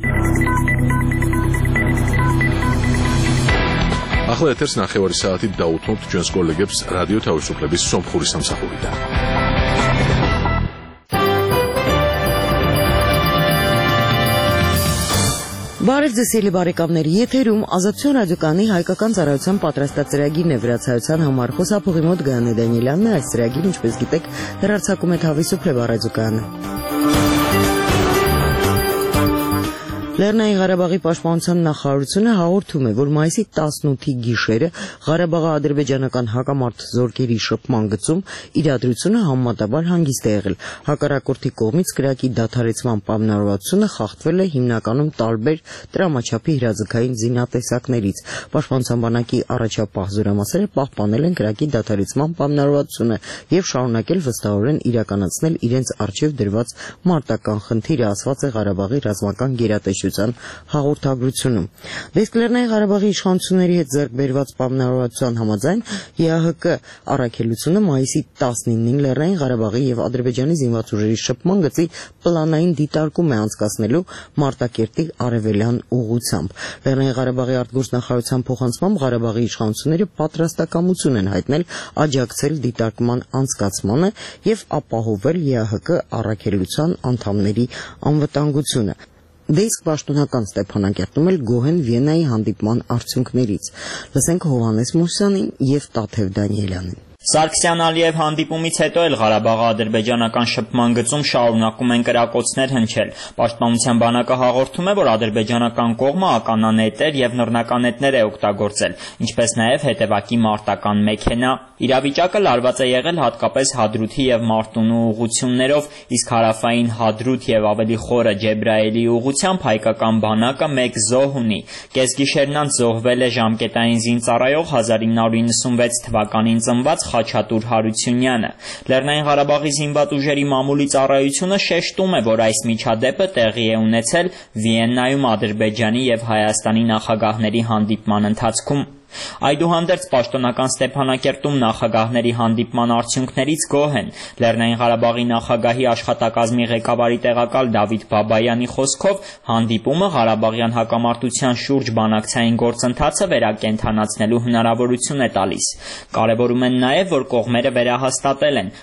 ახლა ეთერს 9 საათით დაუთმობთ ჩვენს კოლეგებს რადიო თავისუფლების სომხური სამსახურიდან. Բարև ձեզ ելի բարեկամների, եթերում Ազատություն ռադիոկայանի հայկական ծառայության պատրաստած ծրագիրն է, վրացայության համար խոսափողի մոտ Գայանե Դանիելյանն է, այս ծրագիրը, ինչպես գիտեք, հեռարձակում է Თავისუფლება ռադիոկայանը։ Լեռնային Ղարաբաղի պաշտպանության նախարարությունը հաղորդում է, որ մայիսի 18-ի գիշերը Ղարաբաղի ադրբեջանական հակամարտ զորքերի շփման գծում իրադրությունը համեմատաբար հանգիստ է եղել։ Հակառակորդի կողմից կրակի դադարեցման պայմանավորվածությունը խախտվել է հիմնականում տարբեր տրամաչափի հրաձգային զինատեսակներից։ Պաշտպանության բանակի առաջապահ զորամասերը պահպանել են կրակի դադարեցման պայմանավորվածությունը եւ շարունակել վստահորեն իրականացնել իրենց առջեւ դրված մարտական խնդիրը, ասված է Ղարաբաղի ռազմական գերատեսչության հաղորդագրությունում։ Դեսկ Լեռնային Ղարաբաղի իշխանությունների հետ ձեռք բերված պայմանավորվածության համաձայն ԵԱՀԿ առաքելությունը մայիսի 19-ին Լեռնային Ղարաբաղի եւ Ադրբեջանի զինված ուժերի շփման գծի պլանային դիտարկում է անցկացնելու Մարտակերտի արևելյան ուղղությամբ։ Լեռնային Ղարաբաղի արտգործնախարարության փոխանցմամբ Ղարաբաղի իշխանությունները պատրաստակամություն են հայտնել աջակցել դիտարկման անցկացմանը եւ ապահովել ԵԱՀԿ առաքելության անդամների անվտանգությունը։ Դեսկ պաշտոնական Ստեփանակերտում էլ գոհ են Վիեննայի հանդիպման արդյունքներից։ Լսենք Հովհաննես Մուսյանին եւ Տաթև Դանիելյանին։ Սարգսյան-Ալիև հանդիպումից հետո էլ Ղարաբաղի ադրբեջանական շփման գծում շարունակում են կրակոցներ հնչել։ Պաշտպանության բանակը հաղորդում է, որ ադրբեջանական կողմը ականանետեր եւ նռնականետներ է օգտագործել, ինչպես նաեւ հետեւակի մարտական մեքենա։ Իրավիճակը լարված է եղել հատկապես Հադրութի եւ Մարտունու ուղղություններով, իսկ հարավային Հադրութ եւ ավելի խորը Ջեբրայելի ուղղությամբ հայկական բանակը 1 զոհ ունի։ Կեսգիշերն անց զոհվել է ժամկետային զինծառայող 1996 թվականին ծնված Խաչատուր Հարությունյանը։ Լեռնային Ղարաբաղի զինված ուժերի մամուլի ծառայությունը շեշտում է, որ այս միջադեպը տեղի է ունեցել Վիեննայում Ադրբեջանի եւ Հայաստանի նախագահների հանդիպման ընթացքում։ Այդուհանդերձ պաշտոնական Ստեփանակերտում նախագահների հանդիպման արդյունքներից գոհ են։ Լեռնային Ղարաբաղի նախագահի աշխատակազմի ղեկավարի տեղակալ Դավիթ Բաբայանի խոսքով հանդիպումը Ղարաբաղյան հակամարտության շուրջ բանակցային գործընթացը վերակենդանացնելու հնարավորություն է տալիս։ Կարևորում են նաև, որ կողմերը վերահաստատել են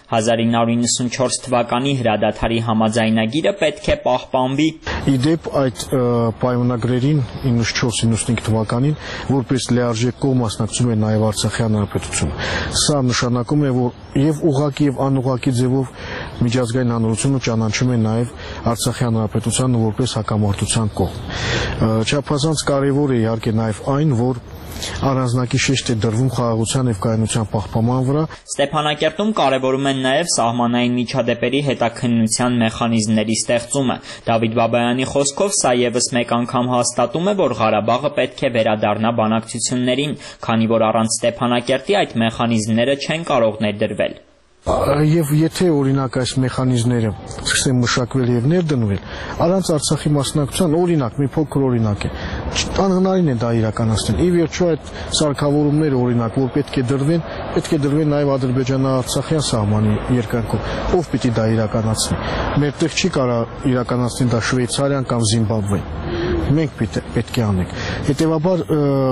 1994 թվականի հրադադարի համաձայնագիրը պետք է պահպանվի։ Իդեպ այդ պայմանագրերին 94-95 թվականին որպես լիարժեք կողմ մասնակցում է նաև Արցախյան հանրապետությունը։ Սա նշանակում է, որ եւ ուղղակի եւ անուղղակի ձևով միջազգային հանրությունը ճանաչում է նաև Արցախյան հանրապետությանը որպես հակամարտության կողմ։ Չափազանց կարևոր է իհարկե նաև այն, որ առանձնակի շեշտ է դրվում խաղաղության եւ կայունության պահպանման վրա։ Ստեփանակերտում կարևորում են նաև սահմանային միջադեպերի հետաքննության մեխանիզմների ստեղծումը։ Դավիթ Բաբայանի խոսքով սա եւս մեկ անգամ հաստատում է, որ Ղարաբաղը պետք է վերադառնա բանակցություններին, քանի որ առանց Ստեփանակերտի այդ մեխանիզմները չեն կարող ներդրվել։ Եվ եթե օրինակ այս մեխանիզմները սկսեն մշակվել եւ ներդնվել, առանց Արցախի մասնակցության, օրինակ, մի փոքր օրինակ է, անհնարին է դա իրականացնել։ Ի վերջո այդ սարքավորումները օրինակ, որ պետք է դրվեն նաև Ադրբեջանա-Արցախյան սահմանի երկայնքով, ով պիտի դա իրականացնի։ Մերտեղ չի կարող իրականացնել դա Շվեյցարիան կամ Զիմբաբվեն։ Մենք պետք է անենք։ Հետևաբար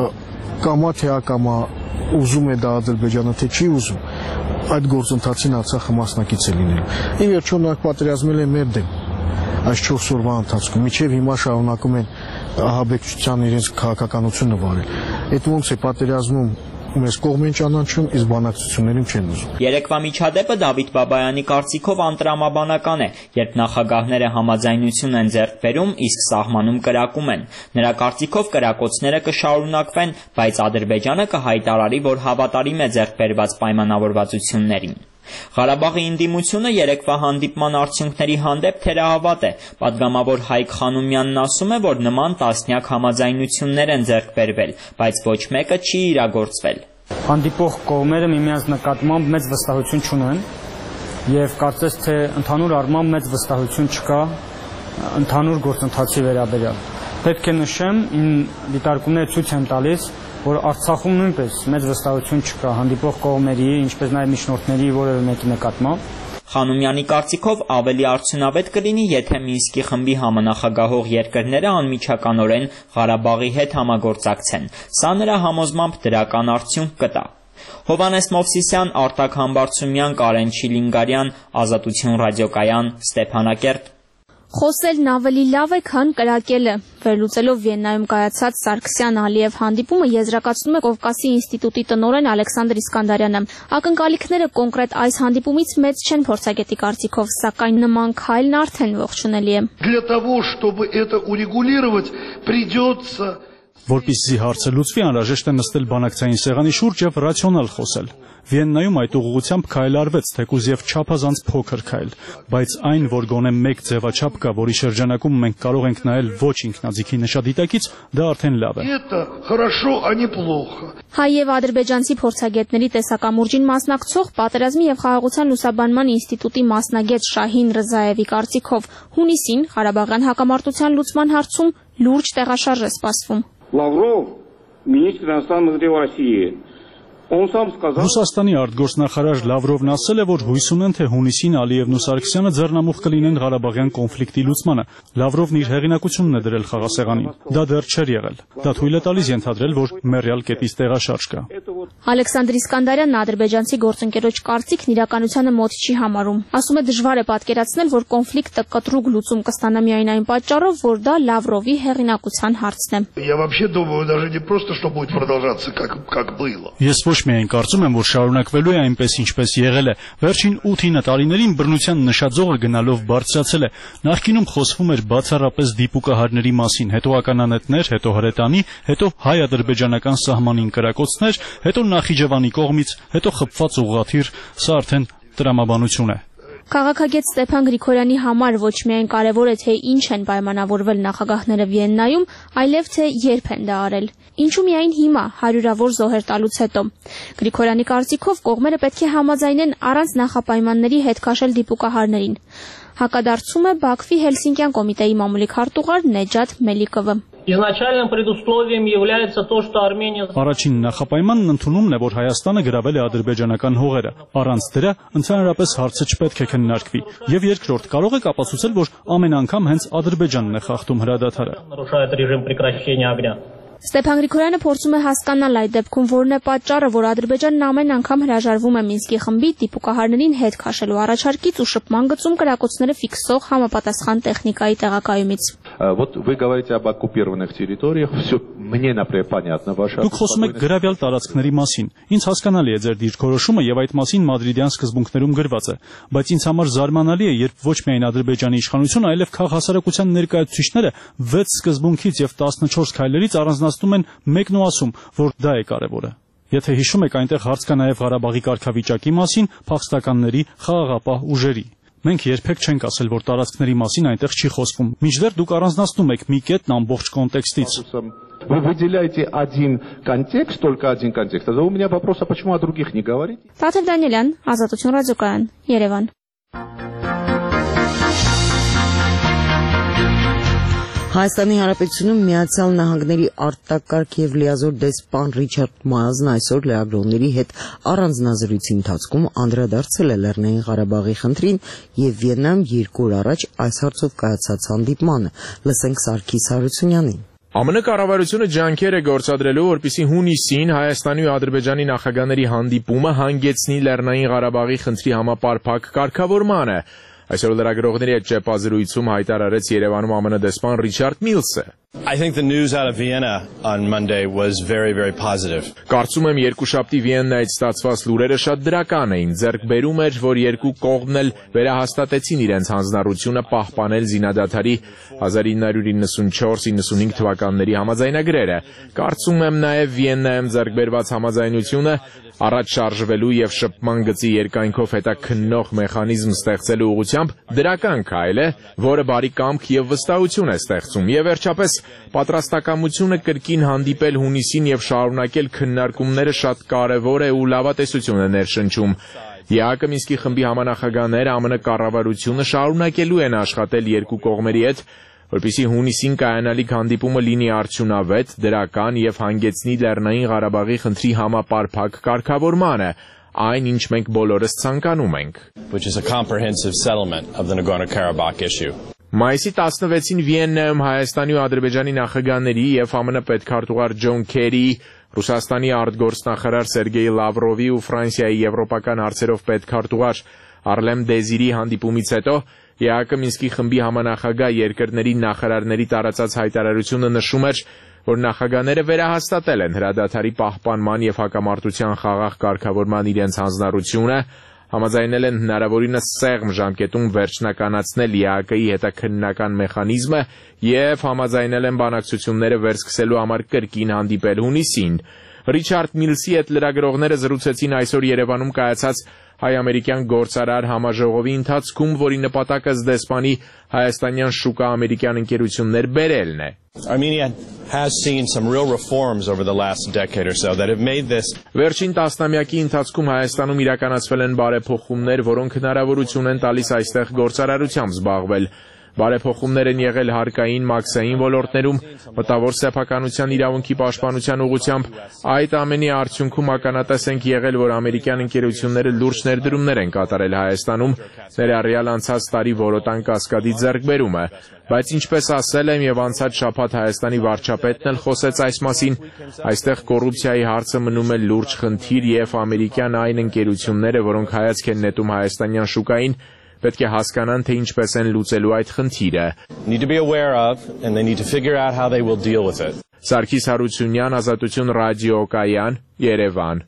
կամա թե ակամա ուզում է դա Ադրբեջանը թե չի ուզում, այդ գործընթացին Արցախը մասնակից է լինելու։ Ի վերջո նրանք պատերազմել են մեր դեմ այս 4 օրվա ընթացքում, մինչև հիմա շարունակում են ահաբեկչության իրենց քաղաքականությունը վարել։ Այդ ոնց է պատերազմում մեզ կողմ են ճանաչում, իսկ բանակցություններին չեն ուզում։ Երեկվա միջադեպը Դավիթ Բաբայանի կարծիքով անտրամաբանական է, երբ նախագահները համաձայնություն են ձեռք բերում, իսկ սահմանում կրակում են։ Նրա կարծիքով կրակոցները կշարունակվեն, բայց Ադրբեջանը կհայտարարի, որ հավատարիմ է ձեռք բերված պայմանավորվածություններին։ Ղարաբաղի ընդդիմությունը երեկվա հանդիպման արդյունքների հանդեպ թերահավատ է։ Պատգամավոր Հայկ Խանոմյանն ասում է, որ նման տասնյակ համաձայնություններ են ձեռք բերվել, բայց ոչ մեկը չի իրագործվել։ Հանդիպող կողմերը միմյանց նկատմամբ մեծ վստահություն չունեն եւ կարծես թե ընդհանուր առմամբ մեծ վստահություն չկա ընդհանուր գործընթացի վերաբերյալ։ Պետք է նշեմ, դիտարկումները ցույց են տալիս, որ Արցախում նույնպես մեծ վստահություն չկա հանդիպող կողմերի, ինչպես նաև միջնորդների որևէ մեկի նկատմամբ։ Խանոմյանի կարծիքով ավելի արդյունավետ կլինի, եթե Մինսկի խմբի համանախագահող երկրները անմիջականորեն Ղարաբաղի հետ համագործակցեն։ Սա նրա համոզմամբ դրական արդյունք կտա։ Հովհաննես Մովսիսյան, Արտակ Համբարձումյան, Կարեն Չիլինգարյան, Ազատություն ռադիոկայան, Ստեփանակերտ։ Խոսելն ավելի լավ է, քան կրակելը։ Վերլուծելով Վիեննայում կայացած Սարգսյան-Ալիև հանդիպումը եզրակացնում է Կովկասի ինստիտուտի տնօրեն Ալեքսանդր Իսկանդարյանը։ Ակնկալիքները կոնկրետ այս հանդիպումից մեծ չեն փորձագետի կարծիքով, սակայն նման քայլն արդեն ողջունելի է։ Для того, чтобы это урегулировать, придется Որպեսզի հարցը լուծվի, անհրաժեշտ է նստել բանակցային սեղանի շուրջ եւ ռացիոնալ խոսել։ Վիեննայում այդ ուղղությամբ քայլ արվեց, թեկուզ եւ չափազանց փոքր քայլ, բայց այն, որ գոնե մեկ ձևաչափ կա, որի շրջանակում մենք կարող ենք նայել ոչ ինքնաձիգի նշադիտակից, դա արդեն լավ է։ Это хорошо, а не плохо։ Հայ եւ ադրբեջանցի փորձագետների տեսակամուրջին մասնակցող Պատերազմի եւ խաղաղության լուսաբանման ինստիտուտի մասնագետ Շահին Ռզաևի կարծիքով հունիսին Ղարաբաղյան հակամարտության լուծման հարցում լուրջ տեղաշարժ է սպասվում։ Лавров, министр иностранных дел России, он сам сказал... Ռուսաստանի արտգործնախարար Լավրովն ասել է, որ հույս ունեն, թե հունիսին Ալիևն ու Սարգսյանը ձեռնամուխ կլինեն Ղարաբաղյան կոնֆլիկտի լուծմանը։ Լավրովն իր հեղինակությունն է դրել խաղասեղանին։ Դա դեռ չէր եղել։ Դա թույլ է տալիս ենթադրել, որ մեռյալ կետից տեղաշարժ կա։ Ալեքսանդր Իսկանդարյանն ադրբեջանցի գործընկերոջ կարծիքն իրականությանը մոտ չի համարում։ Ասում է դժվար է պատկերացնել, որ կոնֆլիկտը կտրուկ լուծում կստանա միայն այն պատճառով, որ դա Լավրովի հեղինակության հարցն է։ Я вообще думаю, даже не просто, что будет продолжаться, как было. Ես ոչ միայն կարծում եմ, որ շարունակվելու է այնպես, ինչպես եղել է։ Վերջին 8-9 տարիներին բռնության նշաձողը գնալով բարձրացել է։ Նախկինում խոսվում էր բացառապես դիպուկահարների մասին, հետո ականանետներ, հետո հրետանի, հետո հայ-ադրբեջանական սահմանին կրակոցներ, հետո Նախիջևանի կողմից, հետո խփված ուղղաթիռ, սա արդեն տրամաբանություն է։ Քաղաքագետ Ստեփան Գրիգորյանի համար ոչ միայն կարևոր է, թե ինչ են պայմանավորվել նախագահները Վիեննայում, այլև թե երբ են դա արել։ Ինչու միայն հիմա, հարյուրավոր զոհեր տալուց հետո։ Գրիգորյանի կարծիքով կողմերը պետք է համաձայնեն առանց նախապայմանների հետ քաշել դիպուկահարներին։ Հակադարձում է Բաքվի Հելսինկյան կոմիտեի մամուլի քարտուղար Նեջաթ Մելիկովը։ Изначальным предусловием является то, что Армения... Առաջին նախապայմանն ընդունումն է, որ Հայաստանը գրավել է ադրբեջանական հողերը։ Առանց դրա ընդհանրապես հարցը չպետք է քննարկվի։ Եվ երկրորդ, կարող եք ապացուցել, որ ամեն անգամ հենց Ադրբեջանն է խախտում հրադադարը։ Нарушает режим прекращения огня. Ստեփան Գրիգորյանը փորձում է հասկանալ այդ դեպքում որն է պատճառը, որ Ադրբեջանն ամեն անգամ հրաժարվում է Մինսկի խմբի դիպուկահարներին հետ քաշելու առաջարկից ու շփման գծում կրակոցները ֆիքսող համապատասխան տեխնիկայի տեղակայումից։ Вот вы говорите об оккупированных территориях, все мне, например, понятно ваша. Դուք խոսում եք գրավյալ տարածքների մասին։ Ինձ հասկանալի է ձեր դիրքորոշումը եւ այդ մասին մադրիդյան սկզբունքներում գրված է, բայց ինձ համար զարմանալի է, երբ ոչ միայն Ադրբեջանի իշխանությունը, այլև քաղաքասարակության ներկայացուցիչները 6 սկզբունքից եւ 14 քայլերից առանձնացնում են մեկն ու ասում, որ դա է կարևորը։ Եթե հիշում եք, այնտեղ հարց կա նաեւ Ղարաբաղի կարգավիճակի մասին, փախստականների, խաղաղապահ ուժերի։ Մենք երբեք չենք ասել, որ տարածքների մասին այնտեղ չի խոսվում։ Մինչդեռ դուք առանձնացնում եք մի կետն ամբողջ կոնտեքստից։ Вы выделяете один контекст, только один контекст. Тогда у меня вопрос, а почему о других не говорите? Տաթև Դանիելյան, Ազատություն ռադիոկայան, Երևան։ Հայաստանի Հանրապետությունում Միացյալ Նահանգների արտակարգ եւ լիազոր դեսպան Ռիչարդ Մայլզն այսօր լրագրողների հետ առանձնազրույցի ընթացքում անդրադարձել է Լեռնային Ղարաբաղի խնդրին եւ Վիեննայում 2 օր առաջ այս հարցով կայացած հանդիպմանը։ Լսենք Սարգիս Հարությունյանին։ ԱՄՆ կառավարությունը ջանքեր է գործադրելու, որպեսզի հունիսին Հայաստանի ու Ադրբեջանի նախագահների հանդիպումը հանգեցնի Լեռնային Ղարաբաղի խնդրի համապարփակ կարգավորմանը։ Այսօր լրագրողների հետ ճեպազրույցում հայտարարեց Երևանում ԱՄՆ դեսպան Ռիչարդ Միլսը։ I think the news out of Vienna on Monday was very, very positive. Կարծում եմ երկուշաբթի Վիեննայից ստացված լուրերը շատ դրական էին։ Ձեռք բերում էր, որ երկու կողմն էլ վերահաստատեցին իրենց հանձնառությունը պահպանել զինադադարի 1994-95 թվականների համաձայնագրերը։ Կարծում եմ նաև Վիեննայում ձեռք բերված համաձայնությունը առաջ շարժվելու եւ շփման գծի երկայնքով հետաքննող մեխանիզմ ստեղծելու ուղղությամբ դրական քայլ է, որը բարի կամք եւ վստահություն է ստեղծում։ Եվ վերջապես պատրաստակամությունը կրկին հանդիպել հունիսին եւ շարունակել քննարկումները շատ կարեւոր է ու լավատեսություն է ներշնչում։ ԵԱՀԿ Մինսկի խմբի համանախագահները ԱՄՆ կառավարությունը շարունակելու են աշխատել երկու կողմերի հետ, որպեսզի հունիսին կայանալիք հանդիպումը լինի արդյունավետ, դրական եւ հանգեցնի Լեռնային Ղարաբաղի խնդրի համապարփակ կարգավորմանը։ այն, ինչ մենք բոլորս ցանկանում ենք։ Which is a comprehensive settlement of the Nagorno-Karabakh issue. Մայիսի 16-ին Վիեննայում Հայաստանի ու Ադրբեջանի նախագահների եւ ԱՄՆ պետքարտուղար Ջոն Քերի, Ռուսաստանի արտգործնախարար Սերգեյ Լավրովի ու Ֆրանսիայի եվրոպական հարցերով պետքարտուղար Արլեմ Դեզիրի հանդիպումից հետո ԵԱՀԿ Մինսկի խմբի համանախագահ երկրների նախարարների տարածած հայտարարությունը նշում էր, որ նախագահները վերահաստատել են հրադադարի պահպանման եւ հակամարտության խաղաղ կարգավորման իրենց հանձնառությունը, համաձայնել են հնարավորինս սեղմ ժամկետում վերջնականացնել ԵԱՀԿ-ի հետաքննական մեխանիզմը եւ համաձայնել են բանակցությունները վերսկսելու համար կրկին հանդիպել հունիսին։ Ռիչարդ Միլսի հետ լրագրողները զրուցեցին այսօր Երևանում կայացած հայ-ամերիկյան գործարար համաժողովի ընթացքում, որի նպատակը զդեսպանի հայաստանյան շուկա ամերիկյան ընկերություններ բերելն է։ Armenia has seen some real reforms over the last decade or so that have made this. Վերջին տասնամյակի ընթացքում Հայաստանում իրականացվել են բարեփոխումներ, որոնք հնարավորություն են տալիս այստեղ գործարարությամբ զբաղվել։ Բարեփոխումներ են եղել հարկային, մաքսային ոլորտներում, մտավոր սեփականության իրավունքի պաշտպանության ուղղությամբ։ Այդ ամենի արդյունքում ականատես ենք եղել, որ ամերիկյան ընկերությունները լուրջ ներդրումներ են կատարել Հայաստանում, ներառյալ անցած տարի Որոտան կասկադի ձեռքբերումը։ Բայց ինչպես ասել եմ եւ անցած շաբաթ Հայաստանի վարչապետն էլ խոսեց այս մասին, այստեղ կոռուպցիայի հարցը մնում է լուրջ խնդիր եւ ամերիկյան այն ընկերությունները, որոնք հայացք են նետում հայաստանյան շուկային, պետք է հասկանան, թե ինչպես են լուծելու այդ խնդիրը։ Need to be aware of and they need to figure out how they will deal with it. Սարգիս Հարությունյան, Ազատություն ռադիոկայան, Երևան։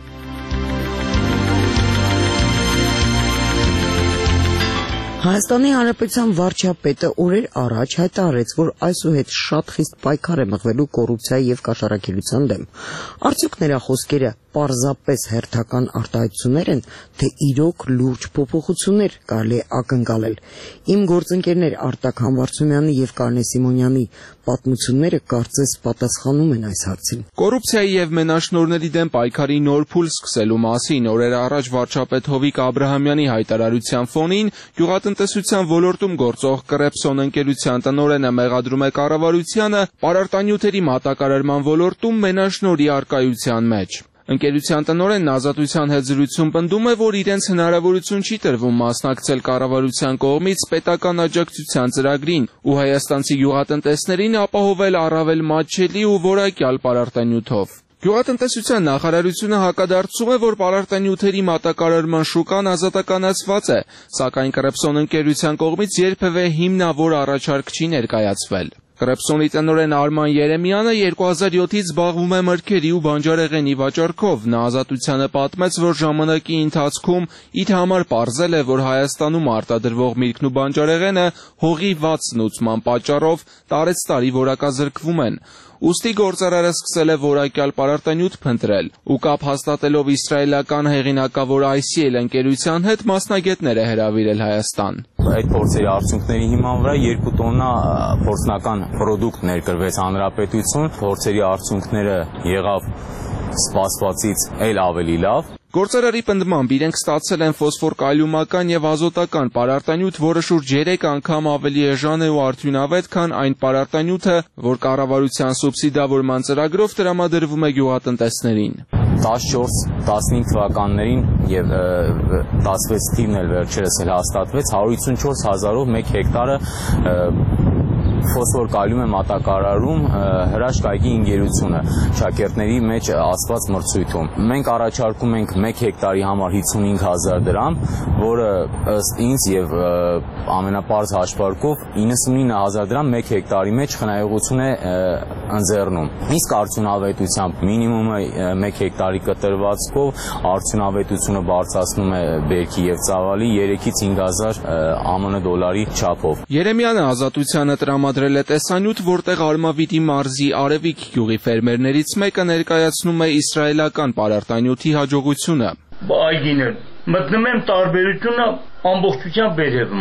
Հայաստանի Հանրապետության վարչապետը օրեր առաջ հայտարարեց, որ այսուհետ շատ խիստ պայքար է մղվելու կոռուպցիայի եւ կաշառակերության դեմ։ Արդյոք նրա խոսքերը պարզապես հերթական արտահայտություններ են, թե իրոք լուրջ փոփոխություններ կարելի է ակնկալել։ Իմ գործընկերներ Արտակ Համբարձումյանի եւ Կարնե Սիմոնյանի պատմությունները կարծես պատասխանում են այս հարցին։ Կոռուպցիայի եւ մենաշնորհների դեմ պայքարի նոր փուլ սկսելու մասին օրեր առաջ վարչապետ Հովիկ Աբրահամյանի հայտարարության ֆոնին գյուղատնտեսության ոլորտում գործող Կրեպսոն ընկերության տնօրենը մեղադրում է կառավարությանը պարարտանյութերի մատակարարման ոլորտում մենաշնորհի առկայության մեջ։ Ընկերության տնօրենն Ազատության հետ զրույցում պնդում է, որ իրենց հնարավորություն չի տրվում մասնակցել կառավարության կողմից պետական աջակցության ծրագրին ու հայաստանցի գյուղատնտեսներին ապահովել առավել մատչելի ու որակյալ պարարտանյութով։ Գյուղատնտեսության նախարարությունը հակադարձում է, որ պարարտանյութերի մատակարարման շուկան ազատականացված է, սակայն Կրեպսոն ընկերության կողմից երբևէ հիմնավոր առաջարկ չի ներկայացվել։ Կրեպսոնի տնօրեն Արման Երեմյանը 2007-ից զբաղվում է մրգերի ու բանջարեղենի վաճառքով։ Նա Ազատությանը պատմեց, որ ժամանակի ընթացքում իր համար պարզել է, որ Հայաստանում արտադրվող միրգն ու բանջարեղենը հողի վատ սնուցման պատճառով տարեցտարի որակազրկվում են։ Ուստի գործարարը սկսել է որակյալ պարարտանյութ փնտրել ու կապ հաստատելով իսրայելական հեղինակավոր ICL ընկերության հետ մասնագետներ է հրավիրել Հայաստան։ Այդ փորձերի արդյունքների հիման վրա 2 տոննա փորձնական պրոդուկտ ներկրվեց հանրապետություն, փորձերի արդյունքները եղավ սպասվածից էլ ավելի լավ։ Գործարարի պնդմամբ իրենք ստացել են ֆոսֆոր-կալիումական եւ ազոտական պարարտանյութ, որը շուրջ 3 անգամ ավելի էժան է ու արդյունավետ, քան այն պարարտանյութը, որ կառավարության սուբսիդավորման ծրագրով տրամադրվում է գյուղատնտեսներին։ 14-15 թվականներին եւ 16 թիվն էլ վերջերս էլ հաստատվեց 154,000-ով 1 հեկտարը ֆոսֆոր կալիում է մատակարարում հրաշք այգի ընկերությունը շակերտների մեջ ասված մրցույթում։ Մենք առաջարկում ենք 1 հեկտարի համար 55,000 դրամ, որը ըստ ինձ եւ ամենապարզ հաշվարկով 99,000 դրամ 1 հեկտարի մեջ խնայողություն է ընձեռնում։ Իսկ արդյունավետությամբ մինիմումը 1 հեկտարի կտրվածքով արդյունավետությունը բարձրացնում է բերքի եւ ծավալի 3-ից 5,000 ԱՄՆ դոլարի չափով։ Երեմյանը Ազատությանը տրամադրել է տեսանյութ, որտեղ Արմավիտի մարզի Արևիկ գյուղի ֆերմերներից մեկը ներկայացնում է իսրայելական պարարտանյութի հաջողությունը։ Այգիներ մտնում եմ տարբերությունը ամբողջությամբ վերևում է։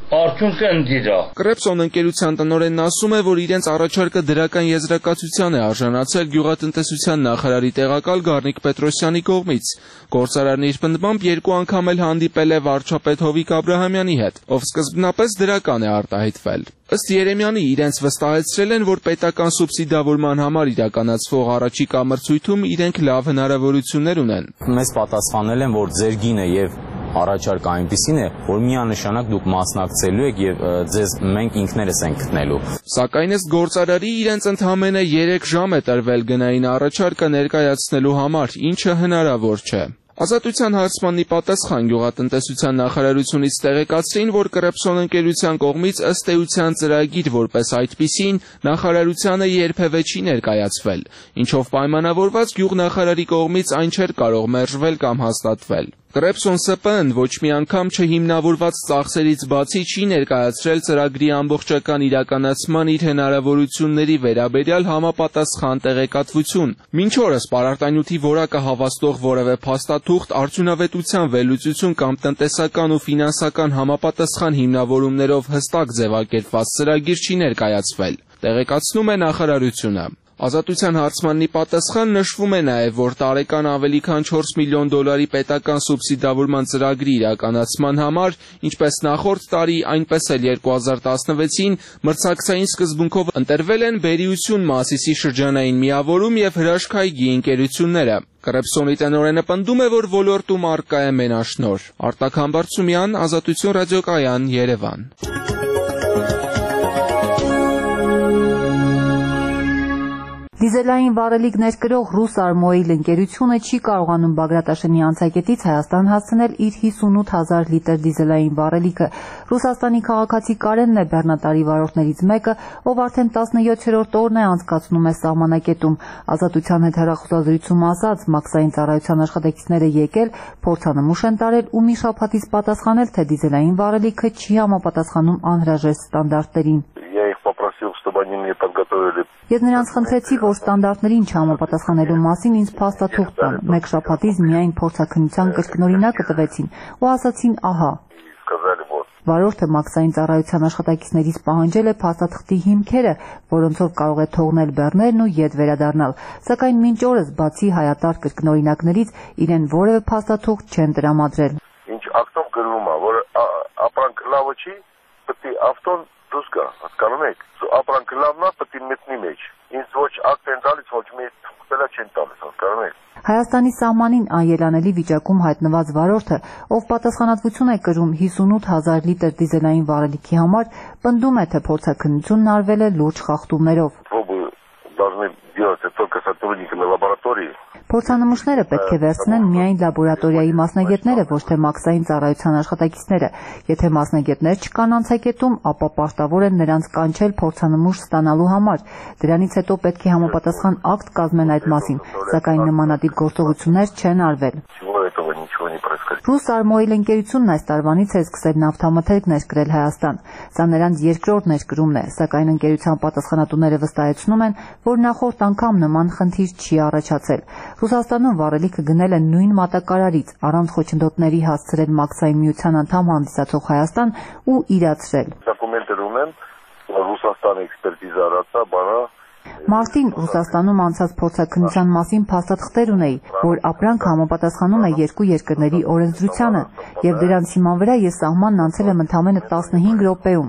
արդյունքը ընդիր է։ Կրեպսոն ընկերության տնօրենն ասում է, որ իրենց առաջարկը դրական եզրակացության է արժանացել գյուղատնտեսության նախարարի տեղակալ Գառնիկ Պետրոսյանի կողմից։ Գործարարն իր պնդմամբ 2 անգամ էլ հանդիպել է վարչապետ Հովիկ Աբրահամյանի հետ, ով սկզբնապես դրական է արտահայտվել։ Ըստ Երեմյանի, իրենց վստահեցրել են, որ պետական սուբսիդավորման համար իրականացվող առաջիկա մրցույթում իրենք լավ հնարավորություններ ունեն։ Մեզ պատասխանել են, որ ձեր գինը եւ առաջարկը այնպիսին է, որ միանշանակ դուք մասնակցելու եք եւ ձեզ մենք ինքներս ենք գտնելու։ Սակայն ըստ գործարարի իրենց ընդամենը 3 ժամ է տրվել գնային առաջարկը ներկայացնելու համար, ինչը հնարավոր չէ։ Ազատության հարցմանի պատասխան գյուղատնտեսության նախարարությունից տեղեկացրին, որ Կրեպսոն ընկերության կողմից ըստ էության ծրագիր որպես այդպիսին նախարարությանը երբևէ չի ներկայացվել, ինչով պայմանավորված գյուղնախարարի կողմից այն չէր կարող մերժվել կամ հաստատվել։ Կրեպսոն ՍՊԸ-ն ոչ մի անգամ չհիմնավորված ծախսերից բացի չի ներկայացրել ծրագրի ամբողջական իրականացման իր հնարավորությունների վերաբերյալ համապատասխան տեղեկատվություն։ Մինչ օրս պարարտանյութի որակը հավաստող որևէ փաստաթուղթ, արդյունավետության վերլուծություն կամ տնտեսական ու ֆինանսական համապատասխան հիմնավորումներով հստակ ձևակերպված ծրագիր չի ներկայացվել, տեղեկացնում է նախարարությունը։ Ազատության հարցմանի պատասխան նշվում է նաև, որ տարեկան ավելի քան 4 միլիոն դոլարի պետական սուբսիդավորման ծրագրի իրականացման համար, ինչպես նախորդ տարի, այնպես էլ 2016-ին մրցակցային սկզբունքով ընտրվել են Բերիություն Մասիսի շրջանային միավորում եւ հրաշքայգի ընկերությունները։ Կրեպսոնի տնօրենը պնդում է, որ ոլորտում առկա է մենաշնորհ։ Արտակ Համբարձումյան, Ազատություն ռադիոկայան, Երևան։ Դիզելային վառելիք ներկրող «Ռուսարմոիլ» ընկերությունը չի կարողանում Բագրատաշենի անցակետից Հայաստան հասցնել իր 58,000 լիտր դիզելային վառելիքը։ Ռուսաստանի քաղաքացի Կարենն է բեռնատարի վարորդներից մեկը, ով արդեն 17-րդ օրն է անցկացնում է սահմանակետում։ Ազատության հետ հեռախոսազրույցում ասաց, մաքսային ծառայության աշխատակիցները եկել, փորձանմուշ են տարել ու մի շաբաթից պատասխանել, թե դիզելային վառելիքը չի համապատասխանում անհրաժեշտ ստանդարտներին։ Ես նրանց խնդրեցի, որ ստանդարտներին չհամապատասխանելու մասին ինձ փաստաթուղթ տան։ Մեկ շաբաթից միայն փորձաքննության կրկնօրինակը տվեցին ու ասացին՝ ահա։ Վարորդը մաքսային ծառայության աշխատակիցներից պահանջել է փաստաթղթի հիմքերը, որոնցով կարող է թողնել բեռներն ու ետ վերադառնալ, սակայն մինչ օրս բացի հայատար կրկնօրինակներից իրեն որևէ փաստաթուղթ չեն տրամադրել։ Ինչ ակտով գրվում է, որ ապրանք լավը չի, պետք է ավտոն դուրս գա, հասկանում եք։ Ապրանքը լավն է, պետք է մտնի մեջ։ Ինձ ոչ ակտ են տալիս, ոչ մի թղթ չեն տալիս, հասկանում եք։ Հայաստանի սահմանին անելանելի վիճակում հայտնված վարորդը, ով պատասխանատվություն է կրում 58,000 լիտր դիզելային վառելիքի համար, պնդում է, թե փորձաքննությունն արվել է լուրջ խախտումներով։ Փորձանմուշները պետք է վերցնեն միայն լաբորատորիայի մասնագետները, ոչ թե մաքսային ծառայության աշխատակիցները։ Եթե մասնագետներ չկան անցակետում, ապա պարտավոր են նրանց կանչել փորձանմուշ ստանալու համար։ Դրանից հետո պետք է համապատասխան ակտ կազմեն այդ մասին, սակայն նմանատիպ գործողություններ չեն արվել։ «Ռուսարմոիլ» ընկերությունն այս տարվանից է սկսել նավթամթերք ներկրել Հայաստան։ Սա նրանց երկրորդ ներկրումն է, սակայն ընկերության պատասխանատուները վստահեցնում են, որ նախորդ անգամ նման խնդիր չի առաջացել։ Ռուսաստանում վառելիքը գնել են նույն մատակարարից, առանց խոչընդոտների հասցրել մաքսային միության անդամ հանդիսացող Հայաստան ու իրացրել։ Դոկումենտներ ունեմ, Ռուսաստանի էքսպերտիզա արածա, բանա։ Մարտին Ռուսաստանում անցած փորձաքննության մասին փաստաթղթեր ունեի, որ ապրանքը համապատասխանում է երկու երկրների օրենսդրությանը, եւ դրանց հիման վրա ես սահմանն անցել եմ ընդամենը 15 րոպեում։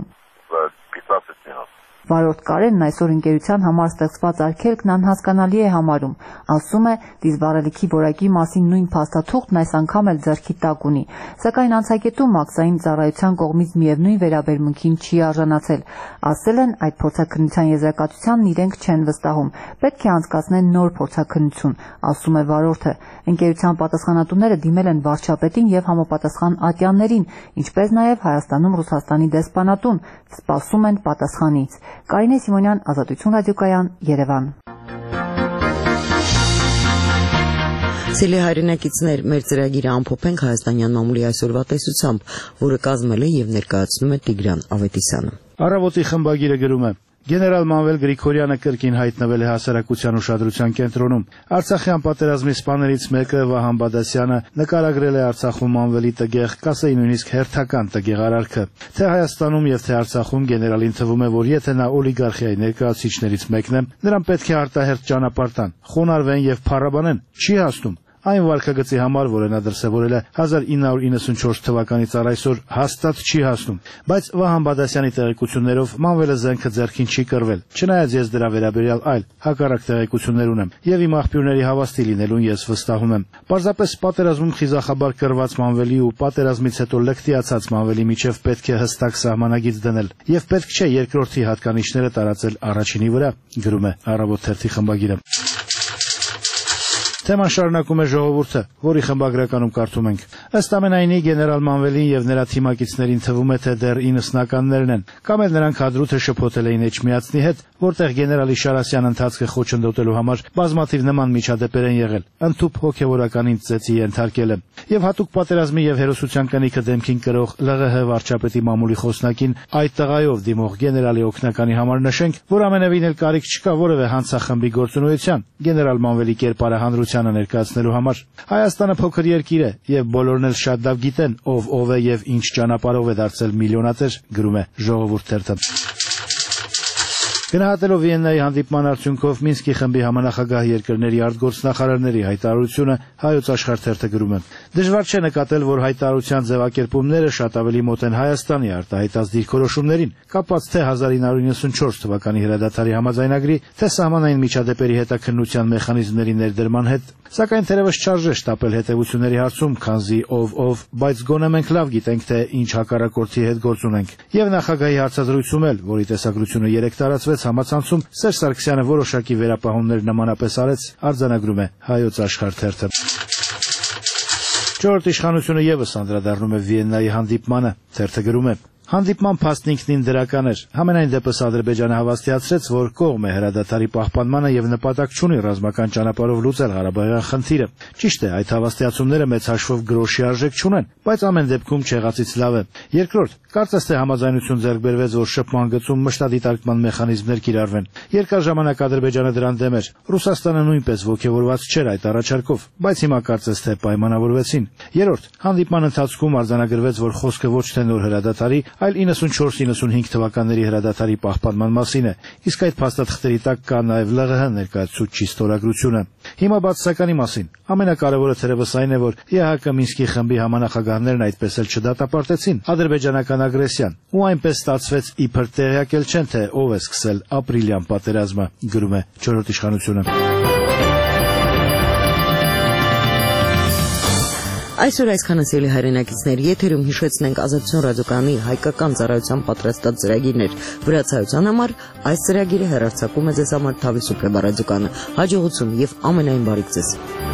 Վարորդ Կարենն այսօր ընկերության համար ստեղծված արգելքն անհասկանալի է համարում։ Ասում է, դիզվառելիքի որակի մասին նույն փաստաթուղթն այս անգամ էլ ձեռքի տակ ունի, սակայն անցակետում մաքսային ծառայության կողմից միևնույն վերաբերմունքին չի արժանացել։ Ասել են, այդ փորձաքննության եզրակացությանն իրենք չեն վստահում, պետք է անցկացնեն նոր փորձաքննություն, ասում է վարորդը։ Ընկերության պատասխանատուները դիմել են վարչապետին եւ համապատասխան ատյաններին, ինչպես նաեւ Հայաստանում Ռուսաստանի դեսպանատուն, սպասում են պատասխանից։ Կարինե Սիմոնյան, Ազատություն ռադիոկայան, Երևան։ Սիրելի հայրենակիցներ, մեր ծրագիրը ամփոփենք հայաստանյան մամուլի այսօրվա տեսությամբ, որը կազմել է եւ ներկայացնում է Տիգրան Ավետիսյանը։ Առավոտի խմբագիրը գրում է. Գեներալ Մանվել Գրիգորյանը կրկին հայտնվել է հասարակության ուշադրության կենտրոնում։ Արցախյան պատերազմի սպաներից մեկը Վահան Բադասյանը նկարագրել է Արցախում Մանվելի տգեղ, կասեի նույնիսկ հերթական տգեղ արարքը։ Թե Հայաստանում եւ թե Արցախում գեներալին թվում է, որ եթե նա օլիգարխիայի ներկայացուցիչներից մեկն է, նրան պետք է արտահերթ ճանապարհ տան, խոնարհվեն եւ փառաբանեն։ Չի հասնում։ Այն վարկագծի համար, որը նա դրսևորել է 1994 թվականից առ այսօր, հաստատ չի հասնում։ Բայց Վահան Բադասյանի տեղեկություններով Մանվելը զենքը ձեռքին չի կռվել։ Չնայած ես դրա վերաբերյալ այլ հակառակ տեղեկություններ ունեմ, եւ իմ աղբյուրների հավաստի լինելուն ես վստահում եմ։ Պարզապես պատերազմում խիզախաբար կռված Մանվելի ու պատերազմից հետո լկտիացած Մանվելի միջև պետք է հստակ սահմանագիծ դնել, եւ պետք չէ երկրորդի հատկանիշները տարածել առաջինի վրա, գրում է Առավոտ թերթի խմբագիրը։ Թեման շարունակում է ժողովուրդը, որի խմբագրականում կարդում ենք. Ըստ ամենայնի գեներալ Մանվելին եւ նրա թիմակիցներին թվում է, թե դեռ 90-ականներն են, կամ էլ նրանք հադրութը շփոթել էին Էջմիածնի հետ, որտեղ գեներալ Իշարասյան ընթացքը խոչընդոտելու համար բազմաթիվ նման միջադեպեր են եղել, ընդཐུպ հոգեվորականին ծեծի ենթարկել է։ Եվ հատուկ պատերազմի եւ հերոսության կնիքը դեմքին կրող ԼՂՀ վարչապետի մամուլի խոսնակին այդ տղայով դիմող գեներալի օգնականի համար նշենք, որ ամենևին էլ կարիք չկա որևէ հանցախմբի գործունեության գեներալ Մանվելի կերպարը հանրությանը ներկայացնելու համար։ Հայաստանը փոքր երկիր է եւ բոլորն էլ շատ լավ գիտեն ով է եւ ինչ ճանապարհով է դարձել միլիոնատեր, գրում է Ժողովուրդ թերթը։ Գնահատելով Վիեննայի հանդիպման արդյունքով Մինսկի խմբի համանախագահ երկրների արտգործնախարարների հայտարարությունը Հայոց Աշխարհ թերթը գրում է. Դժվար չէ նկատել, որ հայտարարության ձևակերպումները շատ ավելի մոտ են Հայաստանի արտահայտած դիրքորոշումներին, կապված թե 1994 թվականի հրադադարի համաձայնագրի, թե սահմանային միջադեպերի հետաքննության մեխանիզմների ներդրման հետ, սակայն թերևս չարժե շտապել հետևությունների հարցում, քանզի ով, բայց գոնե մենք լավ գիտենք, թե ինչ հակառակորդի հետ գործ ունենք։ Եվ նախագահի հարցազրույցում էլ, որի տեսագրությունը 3 տարածվեց համացանցում, Սերժ Սարգսյանը որոշակի վերապահումներ նմանապես արեց, արձանագրում է Հայոց Աշխարհ թերթը։ Չորրորդ իշխանությունը եւս անդրադառնում է Վիեննայի հանդիպմանը, թերթը գրում է. Հանդիպման փաստն ինքնին դրական էր։ Համենայն դեպս Ադրբեջանը հավաստիացրեց, որ կողմ է հրադադարի պահպանմանը եւ նպատակ չունի ռազմական ճանապարհով լուծել Ղարաբաղյան խնդիրը։ Ճիշտ է, այդ հավաստիացումները մեծ հաշվով գրոշի արժեք չունեն, բայց ամեն դեպքում չեղածից լավ է։ Երկրորդ, կարծես թե համաձայնություն ձեռք բերվեց, որ շփման գծում մշտադիտարկման մեխանիզմներ կիրառվեն։ Երկար ժամանակ Ադրբեջանը դրան դեմ էր։ Ռուսաստանը նույնպես ոգևորված չէր այդ առաջարկով, բայց հիմա կարծես թե պայմանավորվեցին։ Երրորդ, հանդիպման ընթացքում արձանագրվեց, որ խոսքը ոչ թե նոր հրադադարի, այլ 94-95 թվականների հրադադարի պահպանման մասին է, իսկ այդ փաստաթղթերի տակ կա նաև ԼՂՀ ներկայացուցիչի ստորագրությունը։ Հիմա բացասականի մասին, ամենակարևորը թերևս այն է, որ ԵՀԿ Մինսկի խմբի համանախագահներն այդպես էլ չդատապարտեցին ադրբեջանական ագրեսիան, ու այնպես ստացվեց իբր տեղյակել չեն, թե ով է սկսել ապրիլյան պատերազմը, գրում է Չորրորդ իշխանությունը։ Այսօր այսքանը սիրելի հայրենակիցներ, եթերում հիշեցնենք Ազատություն ռադիոկայանի հայկական ծառայության պատրաստած ծրագիրներ։ Վրացայության համար այս ծրագիրը հեռարձակում է ձեզ համար Թավիսուփլե ռադիոկայանը։ Հաջողություն եւ ամենայն բարիք ձեզ։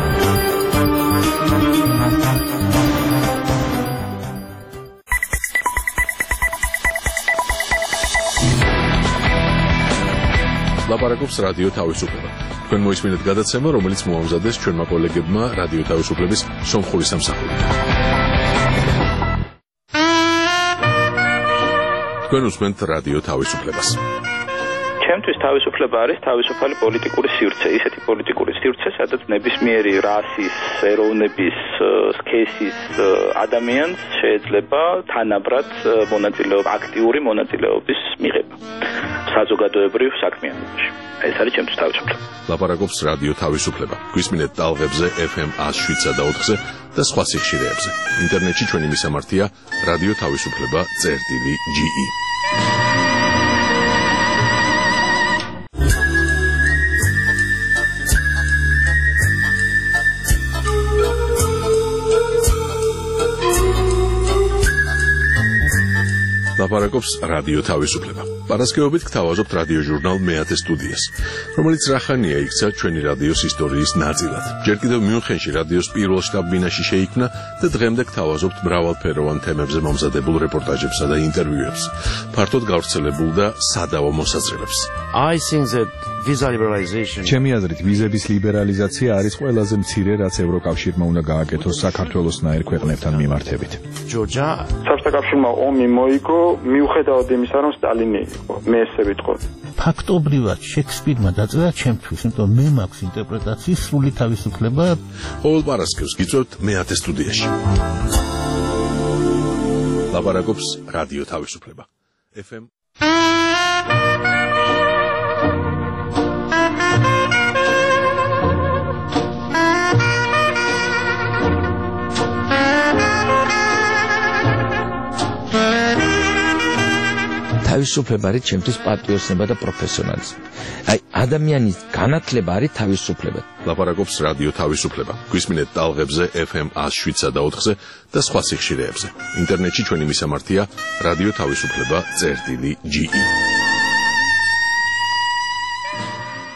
Լապարակոպս ռադիո Թավիսուփլե։ Თქვენ მოისმინეთ გადაცემა, რომელიც მოამზადეს ჩვენმა კოლეგებმა რადიო თავისუფლების სომხური სამსახურიდან. თქვენ უსმენთ რადიო თავისუფლებას. ჩემთვის თავისუფლება არის თავისუფალი პოლიტიკური სივრცე, ისეთი პოლიტიკური სივრცე, სადაც ნებისმიერი რასის, ეროვნების, სქესის ადამიანს შეიძლება თანაბრად მონაწილეობა, აქტიური მონაწილეობის მიღება საზოგადოებრივ საქმიანობაში. ეს არის ჩემთვის თავისუფლება. ლაპარაკობს რადიო თავისუფლება. გვისმინეთ ტალღებზე FM 107-სა და 4-ზე და სხვა სიხშირეებზე. ინტერნეტში ჩვენი მისამართია რადიო თავისუფლება.ge. ლაპარაკობს რადიო თავისუფლება. Პარასკევობით გთავაზობთ რადიო ჟურნალ მეათე სტუდიას, რომელიც რახანია იქცა ჩვენი რადიოს ისტორიის ნაწილად. ჯერ კიდევ მიუნხენში რადიოს პირველ შტაბ-ბინაში შეიქმნა და დღემდე გთავაზობთ მრავალფეროვან თემებზე მომზადებულ რეპორტაჟებსა და ინტერვიუებს, ფართოდ გავრცელებულ და სადავო მოსაზრებებს. I think that ჩემი აზრით ვიზების ლიბერალიზაცია არის ყველაზე მცირე, რაც ევროკავშირმა უნდა გააკეთოს საქართველოსნაირ ქვეყნებთან მიმართებით. საბჭოთა კავშირმა ომი მოიგო მიუხედავად იმისა, რომ სტალინი იყო, მე ესე ვიტყოდი. ფაქტობრივად შექსპირმა დაწერა ჩემთვის, იმიტომ მე მაქვს ინტერპრეტაციის სრული თავისუფლება. ყოველ პარასკევს გიწევთ მე-10 სტუდიაში. ლაპარაკობს რადიო თავისუფლება. FM თავისუფლება არის ჩემთვის პატრიოტიზმი და პროფესიონალიზმი. აი ადამიანის განათლება არის თავისუფლება. ლაპარაკობს რადიო თავისუფლება. გვისმინეთ ტალღებზე FM 107-სა და 4-ზე და სხვა სიხშირეებზე. ინტერნეტში ჩვენი მისამართია რადიო თავისუფლება.ge